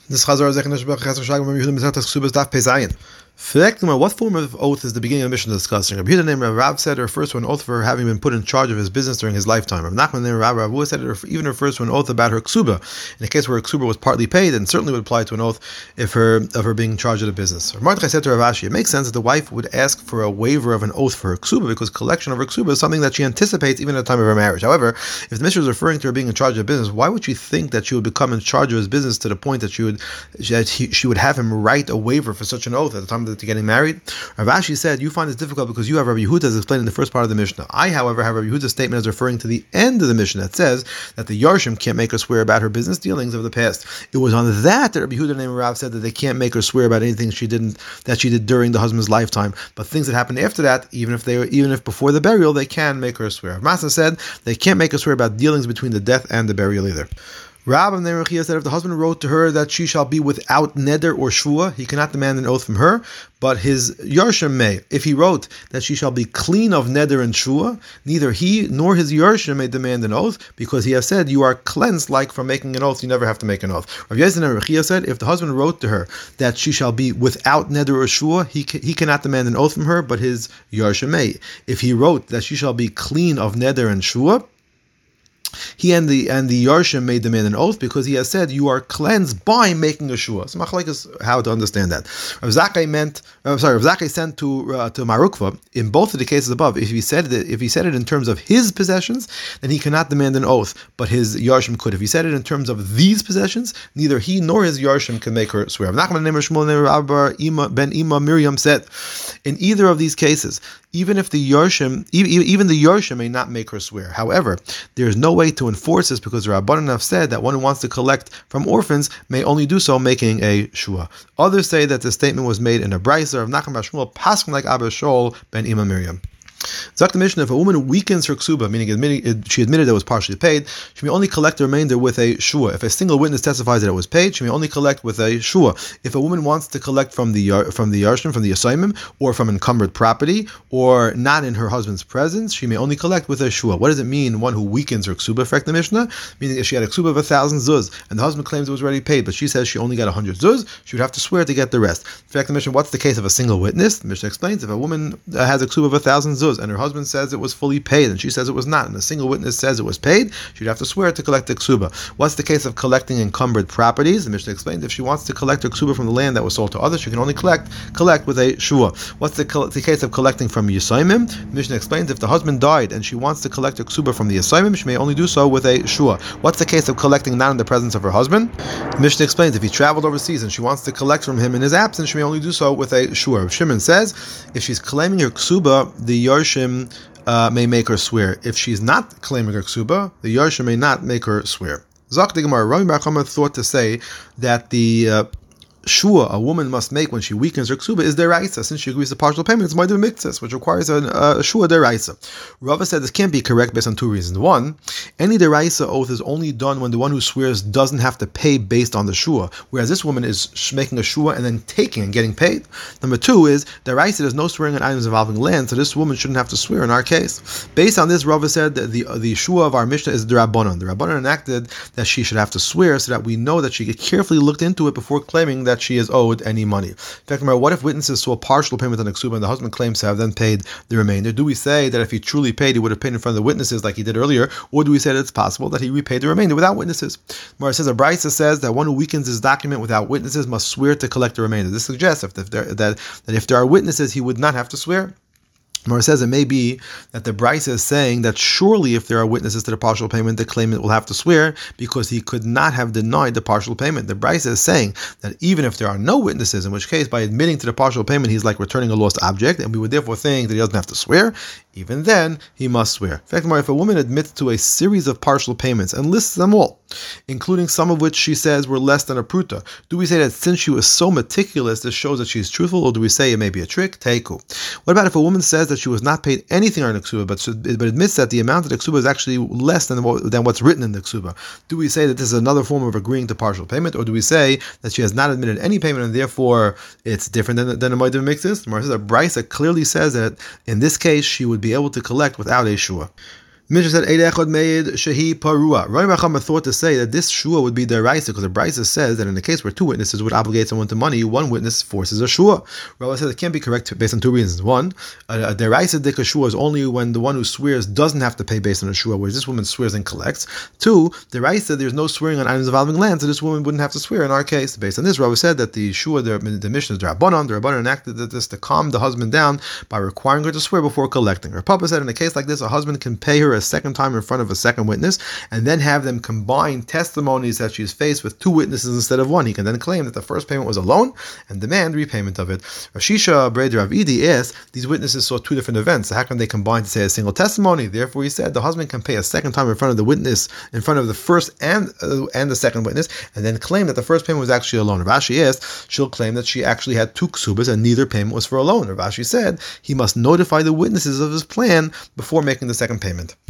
This Chazar Zech Neshbach Chazar Shagam Rabbi Yehuda Mizrach Ksubas Daf Pezayin. What form of oath is the beginning of the mission discussing? Rabbi Yehuda named Rav said it refers to an oath for having been put in charge of his business during his lifetime. Rav Nachman named Rav Ravua said it even refers to an oath about her ksuba, in a case where her ksuba was partly paid, and certainly would apply to an oath of her being in charge of the business. Rav Mordechai said to Rav Ashi, it makes sense that the wife would ask for a waiver of an oath for her ksuba because collection of her ksuba is something that she anticipates even at the time of her marriage. However, if the Mishnah is referring to her being in charge of the business, why would she think that she would become in charge of his business to the point that she would have him write a waiver for such an oath at the time that they're getting married? Rav Ashi said, you find this difficult because you have Rabbi Yehuda as explained in the first part of the Mishnah. I, however, have Rabbi Yehuda's statement as referring to the end of the Mishnah that says that the Yarshim can't make her swear about her business dealings of the past. It was on that Rabbi Yehuda named Rav said that they can't make her swear about anything she did during the husband's lifetime, but things that happened after that, even if before the burial, they can make her swear. Rav Masa said they can't make her swear about dealings between the death and the burial either. Rab of Nerechia said if the husband wrote to her that she shall be without neder or shvua, he cannot demand an oath from her, but his Yarshim may. If he wrote that she shall be clean of neder and shvua, neither he nor his Yarshim may demand an oath, because he has said you are cleansed like from making an oath, you never have to make an oath. Rav Yezin Nerechia said if the husband wrote to her that she shall be without neder or shvua, he cannot demand an oath from her, but his Yarshim may. If he wrote that she shall be clean of neder and shvua, he and the Yarshim made demand an oath because he has said you are cleansed by making a shua. So Machlek is how to understand that. Rav Zakkai sent to Marukva in both of the cases above. If he said it in terms of his possessions, then he cannot demand an oath, but his Yarshim could. If he said it in terms of these possessions, neither he nor his Yarshim can make her swear. Rav Nachman Shmuel ben Ima Miriam said, in either of these cases, even the Yarshim may not make her swear. However, there is no way to enforce this because the Rabbanan have said that one who wants to collect from orphans may only do so making a shua. Others say that the statement was made in a brisa of Nachman Shmuel, paskin like Abba Shaul ben Ima Miriam. Zak the Mishnah, if a woman weakens her ksuba, meaning she admitted it was partially paid, she may only collect the remainder with a shua. If a single witness testifies that it was paid, she may only collect with a shua. If a woman wants to collect from the yarshim, from the asaymim, or from encumbered property, or not in her husband's presence, she may only collect with a shua. What does it mean, one who weakens her ksuba? For the Mishnah, meaning if she had a ksuba of 1,000 zuz, and the husband claims it was already paid, but she says she only got 100 zuz, she would have to swear to get the rest. For the Mishnah, what's the case of a single witness? The Mishnah explains, if a woman has a ksuba of 1,000 zuz, and her husband says it was fully paid, and she says it was not, and a single witness says it was paid, she'd have to swear to collect the ksuba. What's the case of collecting encumbered properties? The Mishnah explains, if she wants to collect her ksuba from the land that was sold to others, she can only collect with a shua. What's the case of collecting from Yisaimim? The Mishnah explains, if the husband died and she wants to collect her ksuba from the Yisaimim, she may only do so with a shua. What's the case of collecting not in the presence of her husband? The Mishnah explains, if he traveled overseas and she wants to collect from him in his absence, she may only do so with a shua. Shimon says, if she's claiming her ksuba, the Yarshim may make her swear. If she's not claiming her ksuba, the Yarshim may not make her swear. Zak the Gemara, Rami Bar Chama thought to say that the shua a woman must make when she weakens her ksuba is deraisa, since she agrees to partial payment. It's moed miktzas, which requires a shua deraisa. Rava said this can't be correct based on two reasons. One, any deraisa oath is only done when the one who swears doesn't have to pay based on the shua, whereas this woman is making a shua and then taking and getting paid. Number two is deraisa, there's no swearing on items involving land, so this woman shouldn't have to swear in our case. Based on this, Rava said that the shua of our Mishnah is the Rabbanon. The Rabbanon enacted that she should have to swear so that we know that she carefully looked into it before claiming that she is owed any money. In fact, what if witnesses saw partial payment on the ksuba and the husband claims to have then paid the remainder? Do we say that if he truly paid, he would have paid in front of the witnesses like he did earlier, or do we say that it's possible that he repaid the remainder without witnesses? Mara says, a brisa says that one who weakens his document without witnesses must swear to collect the remainder. This suggests that if there are witnesses, he would not have to swear. Mara says it may be that the brisa is saying that surely if there are witnesses to the partial payment, the claimant will have to swear because he could not have denied the partial payment. The brisa is saying that even if there are no witnesses, in which case by admitting to the partial payment he's like returning a lost object, and we would therefore think that he doesn't have to swear, even then he must swear. In fact, if a woman admits to a series of partial payments and lists them all, including some of which she says were less than a pruta, do we say that since she was so meticulous this shows that she's truthful, or do we say it may be a trick? Teiku. What about if a woman says that she was not paid anything on the ksuba, but admits that the amount of the ksuba is actually less than what's written in the ksuba? Do we say that this is another form of agreeing to partial payment, or do we say that she has not admitted any payment and therefore it's different than a moed miktzas? The Brisa clearly says that in this case she would be able to collect without a shua. Mishnah said, Eid echad meid shehi parua. Rabbi Chama thought to say that this shua would be the raisa, because the brisa says that in the case where two witnesses would obligate someone to money, one witness forces a shua. Rabbi said it can't be correct based on two reasons. One, a deraisa dika shua is only when the one who swears doesn't have to pay based on a shua, whereas this woman swears and collects. Two, deraisa, there's no swearing on items involving land, so this woman wouldn't have to swear in our case. Based on this, Rabbi said that the shua, the Mishnah is Rabbanan. The Rabbanan enacted this to calm the husband down by requiring her to swear before collecting. Her Papa said in a case like this, a husband can pay her a second time in front of a second witness, and then have them combine testimonies that she's faced with two witnesses instead of one. He can then claim that the first payment was a loan and demand repayment of it. Rashisha Breder Rav Idi asked, these witnesses saw two different events. How can they combine to say a single testimony? Therefore, he said the husband can pay a second time in front of the witness, in front of the first and the second witness, and then claim that the first payment was actually a loan. Rashi asked, she'll claim that she actually had two ksubas and neither payment was for a loan. Rashi said he must notify the witnesses of his plan before making the second payment.